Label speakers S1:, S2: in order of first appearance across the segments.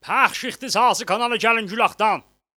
S1: پخش اختصاص کانال Gəlin Gülaqdan.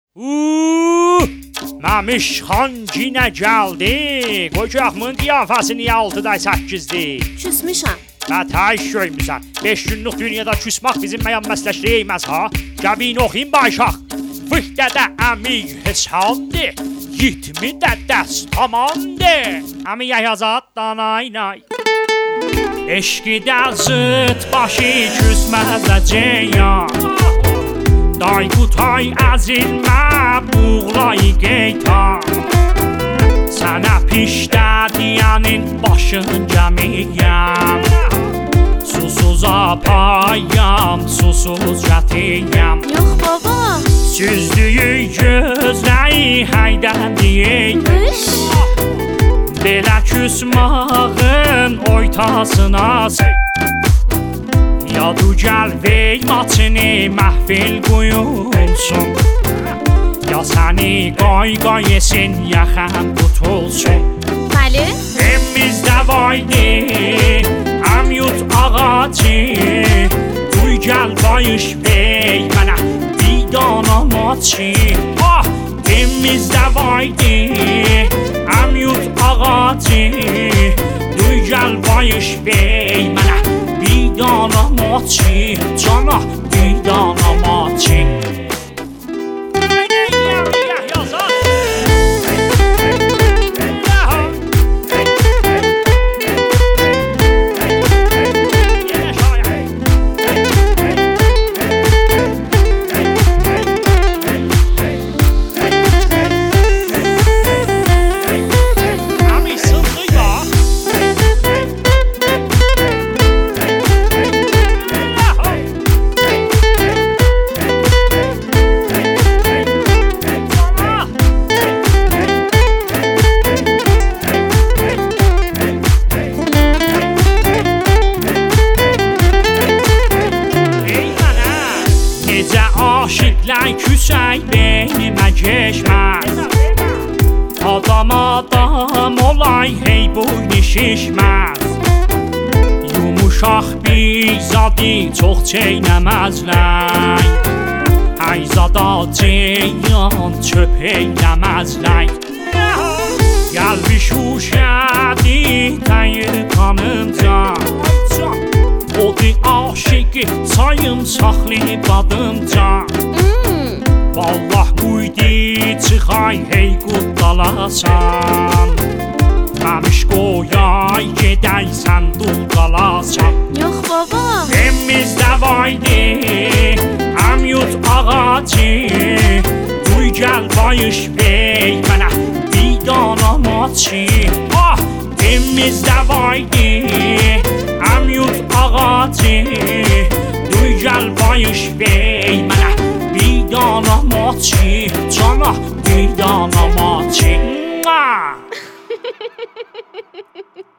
S1: Məmiş xan yenə gəldi. Qoy ki axmın qiyafəsi niyə 6-da 8-dir?
S2: Küsmüşəm.
S1: Bətəş görmüsən. 5 günlük dünyada küsmək bizim məyən məsləşliyimiz ha. Gəbin oxuyun başaq. Fıqdə də əmi hesabdır. 20 də dəst tamandır. Əmi yazat danaynay. Eşqi də zıt başı küsməzəcəyəm. Day qutay əzilmə buğlayı qeytan. Sənə pişdə deyənin başın gəmiyəm. Susuz apayam, susuz gətiyəm.
S2: Yox baba.
S1: Süzdüyü gözləyi həydən deyək. Belə küsmağın oytasına sey. Yadu gəl vey maçını məhfil qoyulsun. Ya səni qoy yesin ya xəm qutulsun.
S2: Bəli.
S1: Evimizdə vaydi əmyut ağacı. Duy gəl bayış vey mənə bir dana maçı. Evimizdə vaydi əmyut ağacı. Duy gəl bayış vey mənə bir dana maçı. Cana bir dana maçı. Küsək beynimə geçməz. Adam olay hey boynu şişməz. Yumuşaq bir zadı çox çeynəməzlər. Hey zada ceyyan çöp eyləməzlər. Gəl bir şuşədi təyi kanınca. Odi aşıqı sayım saxlı badımca. Vallah quydi çıxay hey qutdalasan. Məmiş qoyay gedəysən dul qalasan.
S2: Yox baba.
S1: Evimizdə vaydi əmyut ağacı. Duy gəl bayış vey mənə bir dana maçı. Evimizdə vaydi əmyut ağacı. Duy gəl bayış vey mənə bir dana maçı. Cana bir dana maçı.